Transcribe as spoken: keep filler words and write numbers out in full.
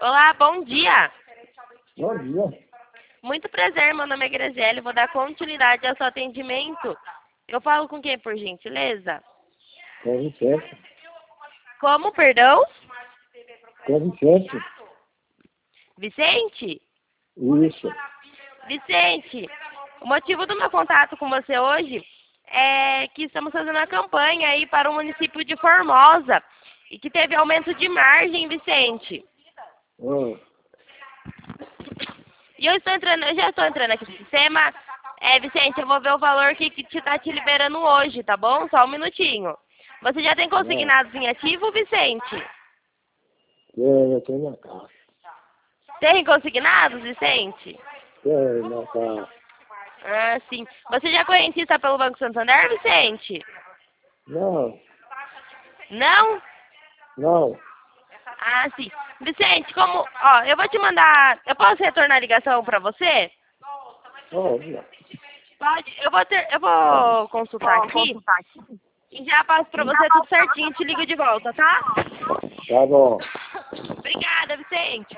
Olá, bom dia. Bom dia. Muito prazer, meu nome é Graziele, vou dar continuidade ao seu atendimento. Eu falo com quem, por gentileza? Com Vicente. Como, perdão? Com Vicente. Vicente? Isso. Vicente, o motivo do meu contato com você hoje é que estamos fazendo uma campanha aí para o município de Formosa e que teve aumento de margem, Vicente. Hum. E eu estou entrando, eu já estou entrando aqui no sistema. É, Vicente, eu vou ver o valor que, que te está te liberando hoje, tá bom? Só um minutinho. Você já tem consignados em ativo, Vicente? É, eu tenho na caixa. Tem consignados, Vicente? Tem na caixa. Ah, sim. Você já é correntista pelo Banco Santander, Vicente? Não, Não? não. Ah, sim. Vicente, como... Ó, eu vou te mandar... Eu posso retornar a ligação para você? Olha. Pode. Eu vou, ter, eu vou consultar aqui e já passo para você tudo certinho e te ligo de volta, tá? Tá bom. Obrigada, Vicente.